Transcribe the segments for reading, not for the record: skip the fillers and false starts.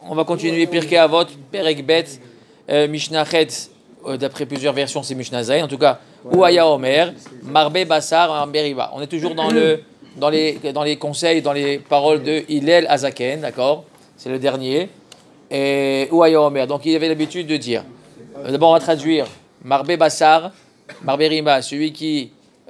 On va continuer Pirkei Avot, Perek Bet, Mishnah Chet, d'après plusieurs versions, c'est Mishnah Zayin. En tout cas, Ouaya Omer, Marbe Bassar, Marbe Riba. On est toujours dans les conseils, dans les paroles de Hillel Azaken, d'accord? C'est le dernier. Et Ouaya Omer. Donc, il avait l'habitude de dire. D'abord, on va traduire Marbe Bassar, Marbe Riba, celui qui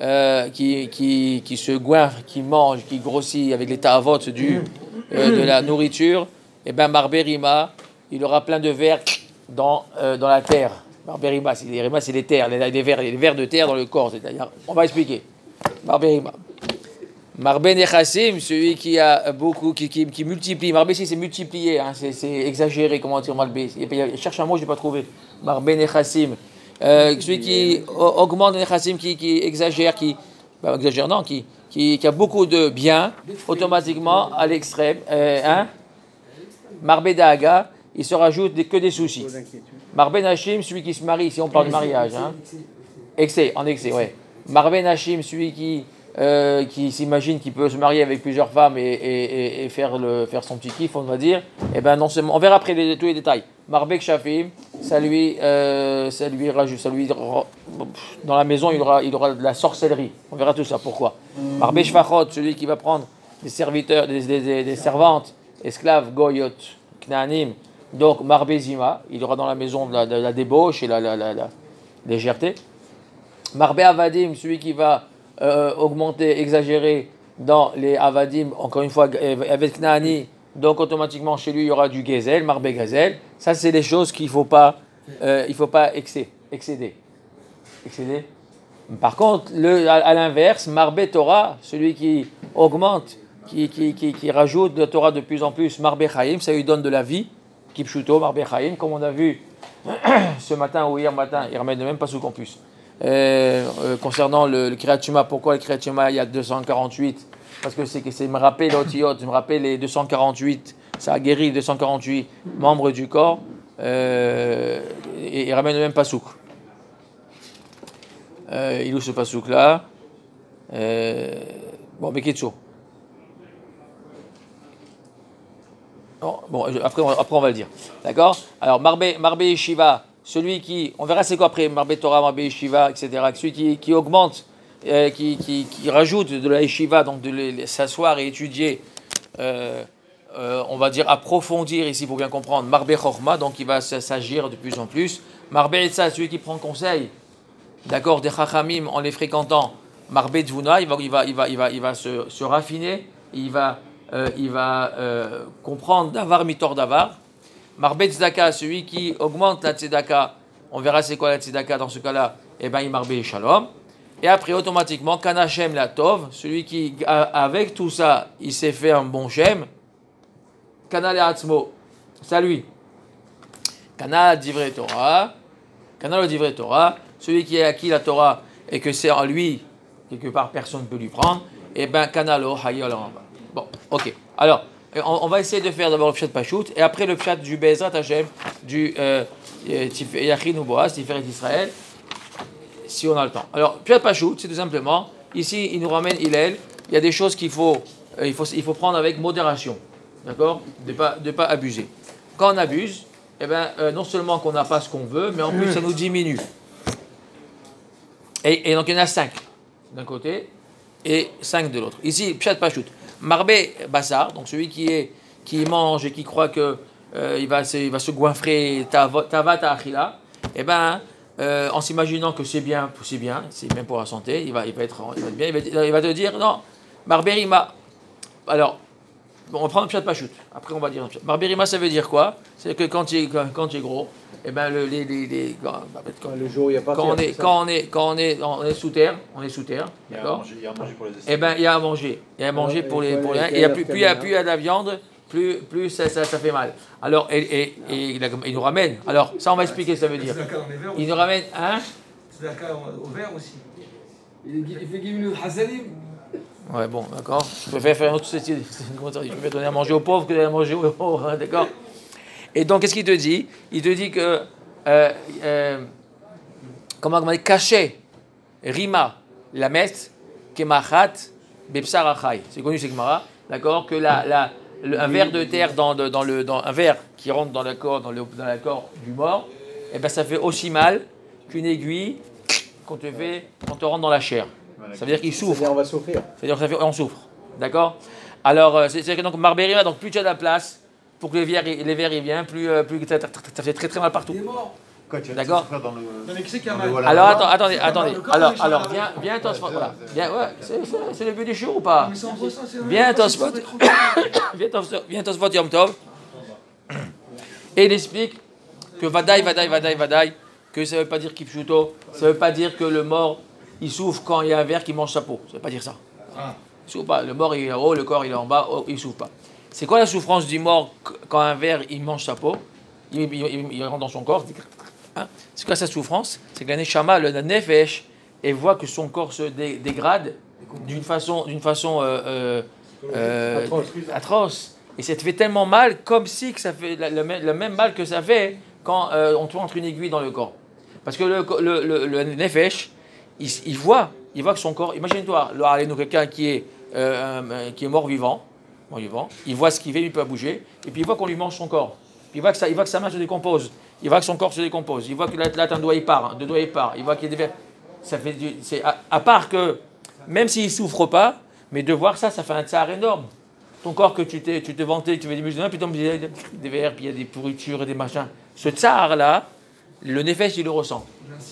se goinfre, qui mange, qui grossit avec les ta'avot de la nourriture. Et bien, Marbe Rima, il aura plein de vers dans la terre. Marbe Rima, c'est les terres, les vers de terre dans le corps. C'est-à-dire, on va expliquer. Marbe Rima. Marbe Nechassim, celui qui a beaucoup, qui multiplie. Marbe ici, c'est multiplier, hein, c'est exagéré, comment dire Marbe. Cherche un mot, je n'ai pas trouvé. Marbe Nechassim. Celui qui augmente Nechassim, qui exagère, qui a beaucoup de biens, automatiquement, à l'extrême. Marbe Daga, il se rajoute que des soucis. Marbe Nashim, celui qui se marie, si on parle de mariage. Excès, ouais. Marbe Nashim, celui qui s'imagine qu'il peut se marier avec plusieurs femmes et faire son petit kiff, on va dire. Et ben non seulement, on verra après tous les détails. Marbe Kshafim, ça lui rajoute, dans la maison il aura de la sorcellerie. On verra tout ça. Pourquoi? Marbe Shvachot, celui qui va prendre des serviteurs, des servantes, esclaves, goyot, knaanim. Donc Marbe Zima, il aura dans la maison de la débauche et la légèreté. Marbe Avadim, celui qui va augmenter, exagérer dans les Avadim, encore une fois, avec Knaani, donc automatiquement chez lui il y aura du Gezel, Marbe Gazel. Ça, c'est des choses qu'il ne faut pas excéder. Par contre, à l'inverse, Marbe Torah, celui qui augmente, qui rajoute de Torah de plus en plus, Marbe Chaim, ça lui donne de la vie, Kipshuto, Marbe Chaim, comme on a vu ce matin ou hier matin, il ramène même pas sous campus. Concernant le Kriyat Shema, pourquoi le Kriyat Shema il y a 248? Parce que c'est me rappeler l'otiyot, me rappeler les 248, ça a guéri les 248 membres du corps, et il ramène même pas souk. Il ouvre ce pasouk là. Bon, Bekitsu. Bon, après on va le dire. D'accord? Alors, Marbe Yeshiva, celui qui, on verra c'est quoi après, Marbe Torah, Marbe Yeshiva, etc. Celui qui augmente, qui rajoute de la Yeshiva, donc de s'asseoir et étudier, on va dire approfondir ici pour bien comprendre, Marbe Chorma, donc il va s'agir de plus en plus. Marbe Etza, celui qui prend conseil, d'accord, des Chachamim en les fréquentant. Marbe Tvuna, il va se raffiner, il va comprendre d'avar mitor d'avar. Marbe Tzedaka, celui qui augmente la Tzedaka, on verra c'est quoi la Tzedaka dans ce cas-là, et ben il marbe Shalom. Et après automatiquement, Kana Shem la Tov, celui qui avec tout ça, il s'est fait un bon Shem. Kana le Atzmo, c'est lui. Kana Divrei Torah, Kana le Divrei Torah, celui qui a acquis la Torah et que c'est en lui, quelque part personne ne peut lui prendre, et ben Kana lo Hayol Ramba. Bon, ok. Alors, on va essayer de faire d'abord le pshat Pachout et après le pshat du Be'ezrat Hashem, du Yachin ou Boaz, Tiferet Israël, si on a le temps. Alors, pshat Pachout, c'est tout simplement, ici, il nous ramène Hillel, il y a des choses qu'il faut prendre avec modération, d'accord? De pas abuser. Quand on abuse, eh ben, non seulement qu'on n'a pas ce qu'on veut, mais en plus ça nous diminue. Et donc il y en a 5 d'un côté et 5 de l'autre. Ici, pshat Pachout. Marbe Bassar, donc celui qui mange et qui croit que il va se goinfrer Tavat Achila, et ben en s'imaginant que c'est bien pour la santé, il va te dire non, Marbe Rima. Alors, on va prendre le pshat Pachout. Après on va dire Marbe Rima, ça veut dire quoi? C'est que quand tu es gros, et ben le jour il y a pas quand on est sous terre, d'accord? Il y a à manger pour les esclaves. Et ben il y a à manger pour les et plus il y a de la viande, plus ça fait mal. Alors il nous ramène. Alors ça on va expliquer ça veut dire. Il nous ramène c'est d'accord au vert aussi. Il fait gagner le hasalim. Ouais bon d'accord. Je préfère faire une autre style. Je préfère donner à manger aux pauvres que de manger aux pauvres, d'accord? Et donc, qu'est-ce qu'il te dit? Il te dit que, comment on dit, caché, rima, la messe, kemachat, bepsar achai. C'est connu, c'est Gemara, d'accord? Que un verre de terre un verre qui rentre dans la corps du mort, et ben ça fait aussi mal qu'une aiguille qu'on te fait quand on rentre dans la chair. Ça veut dire qu'il souffre. C'est-à-dire on va souffrir. C'est-à-dire qu'on souffre. D'accord. Alors, c'est que donc Marbérima, donc plus tu as de la place pour que les verres ils viennent, plus ça fait très très mal partout. Il est mort. Quoi, tu vas D'accord. souffrir dans le. Non, mais qui c'est qui a dans le- mal voilà. Alors attendez. Le corps, Alors il est viens Tosfot, voilà. Viens, ouais, c'est le but du show ou pas? Mais c'est en ressent, c'est Viens c'est- Tosfot. Viens Tosfot Yom Tov. Et il explique que Vadaï, que ça ne veut pas dire Kipchuto, ça ne veut pas dire que le mort il souffre quand il y a un ver qui mange sa peau. Ça ne veut pas dire ça. Ah. Il souffre pas. Le mort il est en haut, le corps il est en bas, il ne souffre pas. C'est quoi la souffrance du mort quand un ver il mange sa peau? Il rentre dans son corps. Hein? C'est quoi sa souffrance? C'est que la neshama, le nefesh, elle voit que son corps se dégrade d'une façon atroce. Et ça te fait tellement mal, comme si que ça fait le même mal que ça fait quand on te rentre une aiguille dans le corps. Parce que le nefesh, il voit que son corps. Imagine-toi, quelqu'un qui est mort-vivant, il voit ce qu'il fait, il peut pas bouger, et puis il voit qu'on lui mange son corps. Puis il voit que sa main se décompose, il voit que son corps se décompose, il voit que là un doigt il part, deux doigts il part, il voit qu'il y a des. Ça fait c'est à part que, même s'il ne souffre pas, mais de voir ça fait un tsar énorme. Ton corps que tu te vantais, que tu fais des musulmans, puis il y a des verres, puis il y a des pourritures et des machins. Ce tsar là, le nefesh il le ressent.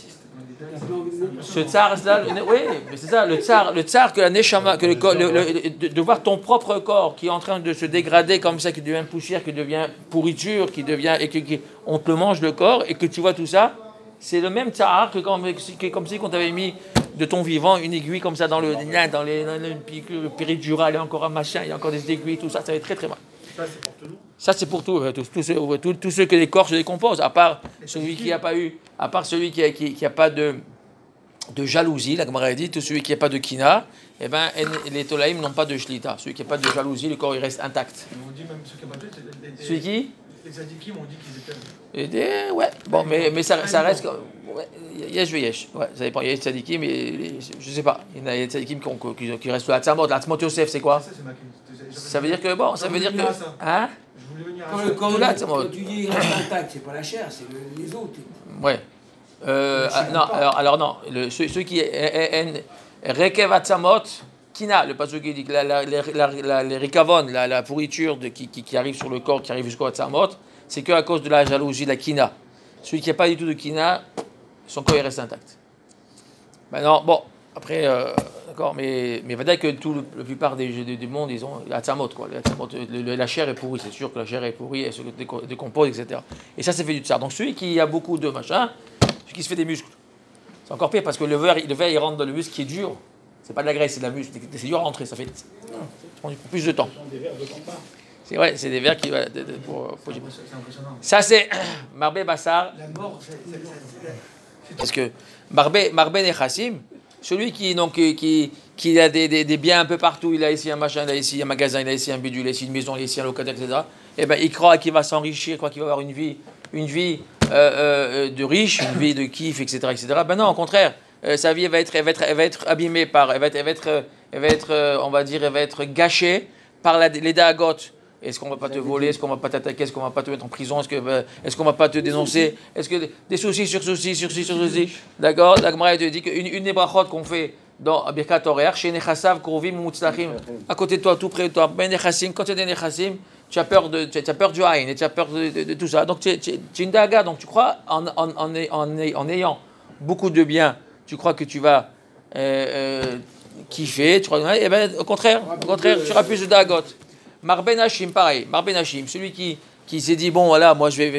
Ce tsar là, oui, mais c'est ça, le tsar que la neshama, que le corps, de voir ton propre corps qui est en train de se dégrader comme ça, qui devient poussière, qui devient pourriture, qui devient et on te mange le corps et que tu vois tout ça, c'est le même tsar que comme si on t'avait mis de ton vivant une aiguille comme ça dans le péridurale, il y a encore un machin, il y a encore des aiguilles, tout ça, ça va être très très mal. Ça c'est pour tout. Ça c'est pour tous ceux que les corps se décomposent, à part celui qui n'a pas eu, à part celui qui a pas de jalousie, la Gemara dit, tout celui qui n'a pas de kina, eh ben les tolaïm n'ont pas de shlita. Celui qui n'a pas de jalousie, le corps il reste intact. Ils m'ont dit même ceux qui n'ont pas de Celui qui? Les tzadikim m'ont dit qu'ils étaient. Ouais, bon, mais ça reste comme. Ouais, yesh. Ouais, ça dépend. Il y a des tzadikim, mais je sais pas. Il y a des tzadikim qui restent à Tzamot. La Tzamot Yosef, c'est quoi? Ça veut dire que, bon, ça veut dire que. Hein? Je voulais venir à Quand ça. le corps, Tout là, quand tu dis il reste intact, c'est pas la chair, c'est les os. Ouais. Non, alors non. Ceux qui. Rekev Atzamot, Kina, le passage qui dit que les rikavon, la pourriture qui arrive sur le corps, qui arrive jusqu'au Atzamot, c'est qu'à cause de la jalousie, de la Kina. Celui qui n'a pas du tout de Kina, son corps il reste intact. Maintenant, bon, après, d'accord, mais va dire que la plupart des mondes, ils ont Atzamot, quoi. La chair est pourrie, c'est sûr que la chair est pourrie, elle se décompose, etc. Et ça, c'est fait du tsar. Donc celui qui a beaucoup de machin, celui qui se fait des muscles, c'est encore pire parce que le verre il rentre dans le muscle qui est dur. C'est pas de la graisse, c'est de la muscle. C'est dur à rentrer, ça prend plus de temps. C'est vrai, c'est des verres qui. C'est impressionnant. Ça, c'est Marbé Bassar. La mort, Parce que Marbé Nechassim, celui qui a des biens un peu partout, il a ici un machin, il a ici un magasin, il a ici un bidule, il a ici une maison, il a ici un locataire, etc. Et ben, il croit qu'il va s'enrichir, qu'il va avoir une vie de riche, une vie de kiff, etc. Ben non, au contraire. Sa vie elle va être abîmée elle va être gâchée par les dagot. Est-ce qu'on va pas te voler? Est-ce qu'on va pas t'attaquer? Est-ce qu'on va pas te mettre en prison? Est-ce qu'on va pas te dénoncer? Est-ce que des soucis sur soucis? D'accord? La Gemara te dit qu'une des brachot qu'on fait dans Birkat Oreach, chez Nechasav, Krovim, Mutzlachim, à côté de toi, tout près de toi, Ben Nechassim, quand tu es des Nechassim, tu as peur du Haïn et tu as peur de tout ça. Donc tu es une daga, donc tu crois en ayant beaucoup de biens, tu crois que tu vas kiffer, tu crois, et ben, au contraire, tu auras plus de dagot. Marben Hashim, pareil. Marben Hashim, celui qui s'est dit bon voilà, moi j'ai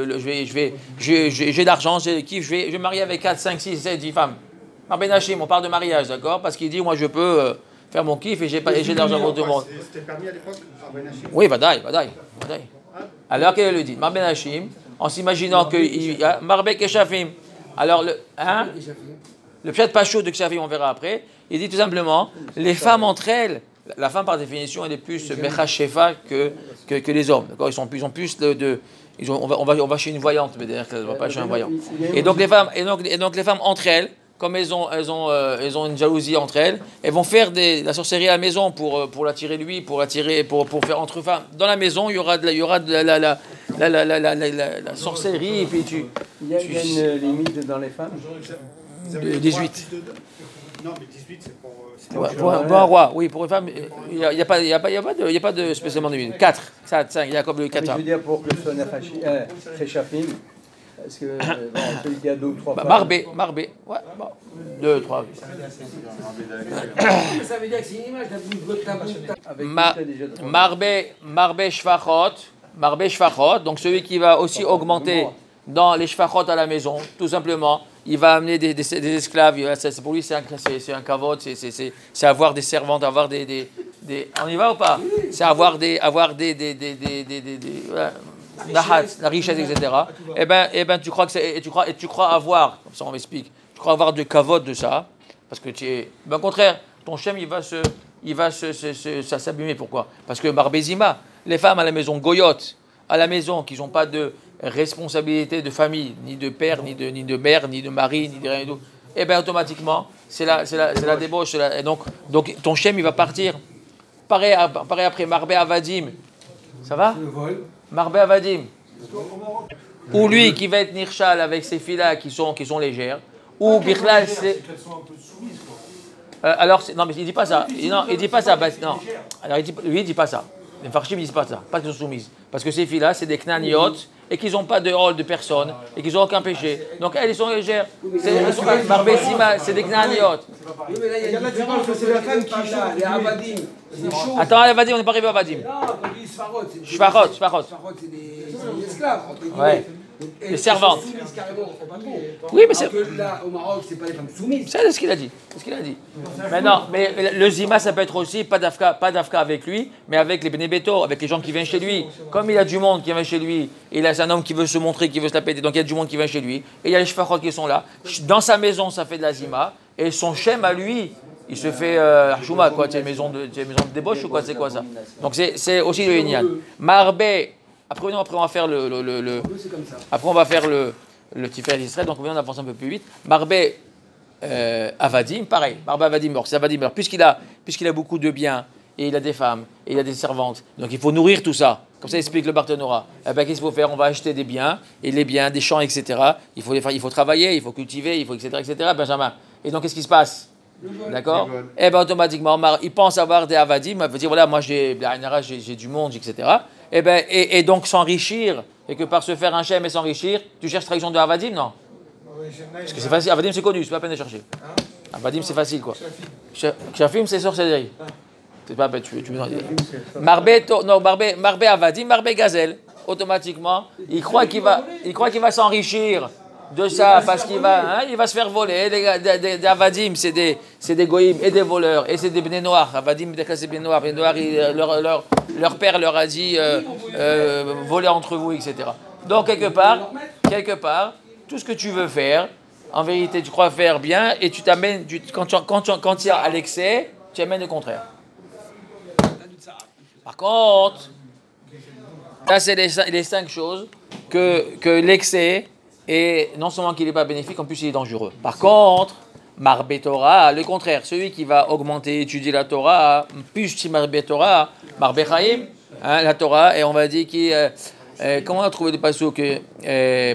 de l'argent, j'ai le kiff, je vais marier avec 4, 5, 6, 7, 10 femmes. Marben Hashim, on parle de mariage, d'accord? Parce qu'il dit moi je peux faire mon kiff et j'ai de l'argent pour tout le monde. C'était permis à l'époque, Marben Hashim? Oui, Vadaï. Alors qu'elle le dit, Marben Hashim, en s'imaginant que Marbek et Shafim. Alors le pshat pas chaud de Kshafim, on verra après, il dit tout simplement, les femmes entre elles, la femme par définition elle est plus Mechashefa que les hommes, d'accord? Ils ont plus on va chez une voyante, mais d'ailleurs qu'elle ne va pas chez un voyant. Et donc les femmes entre elles, comme elles ont une jalousie entre elles, elles vont faire la sorcellerie à la maison pour l'attirer lui, pour faire entre femmes. Dans la maison, il y aura de la sorcellerie, et puis Il y a une limite dans les femmes. 18. Non, mais 18, c'est pour. Pour un roi, oui, pour une femme, il n'y a pas de spécialement de limite. 4, 5, il y a comme le 4. Je veux dire, pour que ce soit Nefashim, est-ce que celui qui a 2 ou 3 femmes. Marbé, ouais, bon, 2, 3. Ça veut dire que c'est une image d'un bout de table. Marbé Shfachot, donc celui qui va aussi augmenter dans les Shfachot à la maison, tout simplement. Il va amener des esclaves, pour lui c'est un kavod, c'est avoir des servantes, avoir des on y va ou pas? C'est avoir des la richesse, etc. Et ben tu crois avoir, comme ça on m'explique, tu crois avoir de kavod de ça, parce que au contraire, ton shem il va s'abîmer. Pourquoi? Parce que Barbezima, les femmes à la maison, goyotes, à la maison, qui n'ont pas de responsabilité de famille, ni de père, ni de mère, ni de mari, ni de rien du tout, et bien automatiquement, c'est la débauche. Et donc ton shem, il va partir. Pareil après, Marbé Avadim. Ça va? Marbé Avadim. Ou lui qui va être Nirchal avec ses filles-là qui sont légères. Ou Bichlal, c'est. Alors, non, mais il dit pas ça. Non, il dit pas ça. Non. Alors, lui, il dit pas ça. Les Farshim ne disent pas ça. Pas qu'elles sont soumises. Parce que ces filles-là, c'est des knaniotes et qu'ils n'ont pas de rôle de personne et qu'ils n'ont aucun péché. Donc, elles sont légères. Marbé Sima, c'est des knaniotes. Oui, mais là, il y a une différence, c'est la femme qui chante, les Avadim. Attends, Avadim, on n'est pas arrivé à Avadim. Non, quand on dit Sfarot, c'est des. Shfachot. Sfarot, c'est des esclaves, entre guillemets. Ouais. Les servantes. Soumises carrément, on fait pas trop. Oui, mais c'est. Alors que là, au Maroc, c'est pas les femmes soumises. C'est ce qu'il a dit. Maintenant, mais le zima, ça peut être aussi pas d'afka avec lui, mais avec les bénébetos, avec les gens qui viennent chez lui. Comme il y a du monde qui vient chez lui, et là c'est un homme qui veut se montrer, qui veut se la péter, donc il y a du monde qui vient chez lui, et il y a les shfachot qui sont là. Dans sa maison, ça fait de la zima, et son shem à lui, il se fait Archouma, quoi, c'est une maison de débauche ou quoi, c'est quoi ça? Donc c'est aussi le Inyan. Marbé, après on va faire après on va faire le Tiferet d'Israël, donc on vient d'avancer un peu plus vite. Marbé Avadim, pareil, Marbé Avadim mort, c'est Avadim mort, puisqu'il a beaucoup de biens, et il a des femmes, et il a des servantes, donc il faut nourrir tout ça. Comme ça explique le Barthénora. Eh ben, qu'est-ce qu'il faut faire? On va acheter des biens, et les biens, des champs, etc. Il faut travailler, il faut cultiver, il faut etc. Benjamin. Et donc qu'est-ce qui se passe? D'accord? Et bien automatiquement, il pense avoir des avadim, il va dire voilà, moi j'ai du monde, etc. Et donc s'enrichir, et que par se faire un shem et s'enrichir, tu cherches traduction de avadim, non? Parce que c'est facile, avadim c'est connu, c'est pas la peine de chercher. Avadim c'est facile quoi. Shafim c'est sorcellerie. C'est pas bête, tu Marbé avadim, Marbé gazelle. Automatiquement, il croit qu'il va s'enrichir de ça, parce qu'il va se faire voler. Des avadim, c'est des goïms et des voleurs, et c'est des bnei noirs. Avadim, c'est bnei noirs. Bnei noirs, leur père leur a dit voler entre vous, etc. Donc, quelque part, tout ce que tu veux faire, en vérité, tu crois faire bien, et tu t'amènes, quand tu es à l'excès, tu amènes le contraire. Par contre, ça, c'est les 5 choses que l'excès. Et non seulement qu'il n'est pas bénéfique, en plus il est dangereux. Par contre, Marbé Torah, le contraire, celui qui va augmenter, étudier la Torah, plus si Marbé Torah, Marbé Chaim, la Torah, et on va dire comment on a trouvé le passouk mais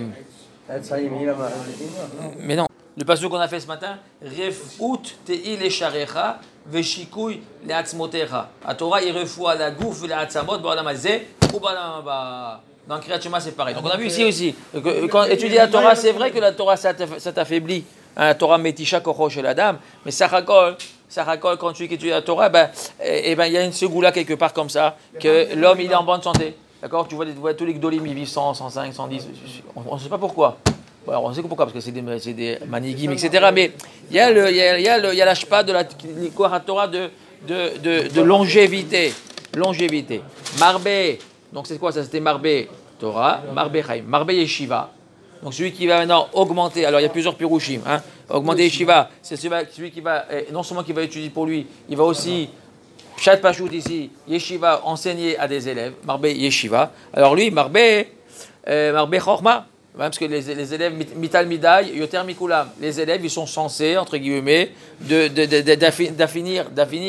non, le passouk qu'on a fait ce matin, Refout te'i lesharecha, veshikouy le'atzmotecha. La Torah, il refoua la gouf le'atzamot, ba'olam hazeh, ou ba'olam haba. Dans Kriyat Shema, c'est pareil. Donc on a vu ici aussi, quand étudier la Torah, c'est vrai que la Torah, ça t'affaiblit. La Torah metisha kocho chez la dame, mais Sarakol, quand tu étudies la Torah, il y a ce goût-là quelque part comme ça, que l'homme, il est en bonne santé. D'accord? Tu vois tous les gdolim, ils vivent 100, 105, 110. On ne sait pas pourquoi. Bon, alors on sait pourquoi, parce que c'est des manigim, etc. Mais il y a l'ashpa de la Torah de longévité. Marbé. Donc c'est quoi ça? C'était Marbé Torah, Marbé Chaim, Marbé Yeshiva. Donc celui qui va maintenant augmenter, alors il y a plusieurs pirouchim, augmenter Yeshiva, c'est celui qui va, non seulement qui va étudier pour lui, il va aussi, Pshat Pashut ici, Yeshiva, enseigner à des élèves, Marbé Yeshiva. Alors lui, Marbé Chorma, parce que les élèves, mital midai, yoter mikulam, les élèves, ils sont censés, entre guillemets, d'affiner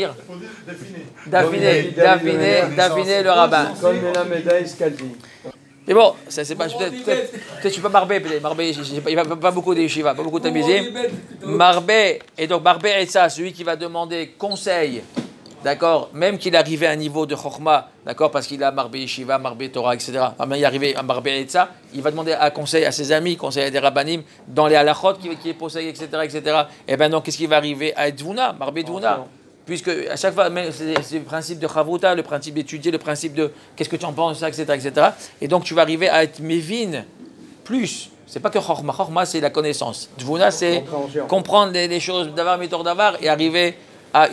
le rabbin. Comme la médaille Scaldi. Mais bon, ça c'est pas peut-être tu peux Marbé, il va pas beaucoup de yeshiva, pas beaucoup de tamizim. Marbé, et donc Marbé et ça, celui qui va demander conseil, d'accord, même qu'il est arrivé à un niveau de chokhma, d'accord, parce qu'il a Marbé yeshiva, Marbé Torah, etc. Même il est arrivé à Marbé et ça, il va demander un conseil à ses amis, conseil à des rabbanim, dans les halachot qui est posé, etc., etc. Et ben donc qu'est-ce qui va arriver à Dvouna, Marbé Dvouna? Puisque à chaque fois, c'est le principe de chavruta, le principe d'étudier, le principe de qu'est-ce que tu en penses de ça, etc., etc. Et donc tu vas arriver à être mévin plus. C'est pas que chorma. Chorma, c'est la connaissance. Dvouna, c'est comprendre les choses d'avar, méthode d'avar et arriver à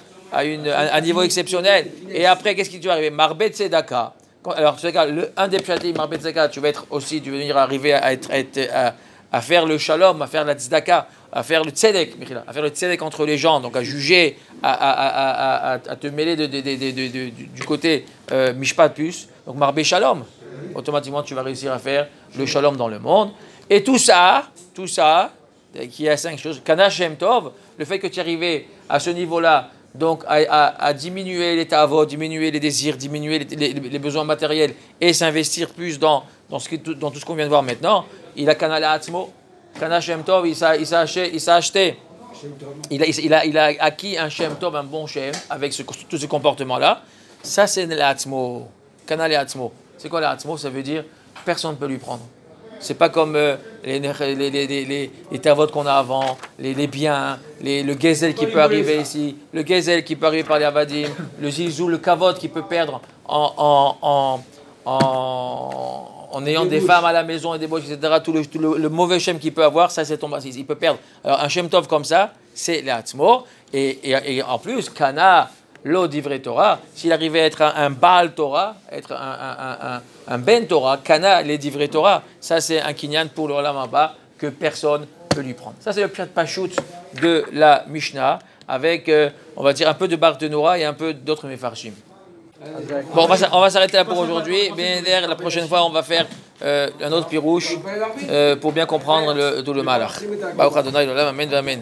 un niveau exceptionnel. Et après, qu'est-ce qui tu vas arriver? Marbet Tzedaka. Alors, un des pshatim, Marbet Tzedaka, tu vas venir arriver à faire le shalom, à faire la tzedaka, à faire le tzedek entre les gens, donc à juger, à te mêler du côté mishpat plus, donc marbé shalom, automatiquement tu vas réussir à faire le shalom dans le monde. Et tout ça, qui a 5 choses, kana shem tov, le fait que tu es arrivé à ce niveau-là, donc à diminuer les tavot, diminuer les désirs, diminuer les besoins matériels et s'investir plus dans tout ce qu'on vient de voir maintenant, il a kana la'atzmo, kana shem tov, il s'est acheté. Il a acquis un Shem Tov, un bon Shem, avec tous ces comportements-là. Ça, c'est l'Atzmo. Kana l'Atzmo. C'est quoi l'Atzmo? Ça veut dire personne ne peut lui prendre. C'est pas comme les tavotes qu'on a avant, les biens, le gezel qui peut arriver ici, le gezel qui peut arriver par les avadim, le zizou, le kavod qui peut perdre en ayant des femmes à la maison et des boches, etc., tout le mauvais shem qu'il peut avoir, ça c'est tombé, il peut perdre. Alors un shem tov comme ça, c'est l'Atzmo, et en plus, kana lo divrei Torah, s'il arrivait à être un Baal Torah, être un Ben Torah, kana le divrei Torah, ça c'est un kinyan pour le Olam Haba que personne ne peut lui prendre. Ça c'est le pshat pashut de la Mishnah, avec, on va dire, un peu de Barthénoura et un peu d'autres mefarshim. Bon, on va s'arrêter là pour aujourd'hui. La prochaine fois, on va faire un autre pirouche pour bien comprendre tout le malach. Baruch Adonai l'olam, amen, amen.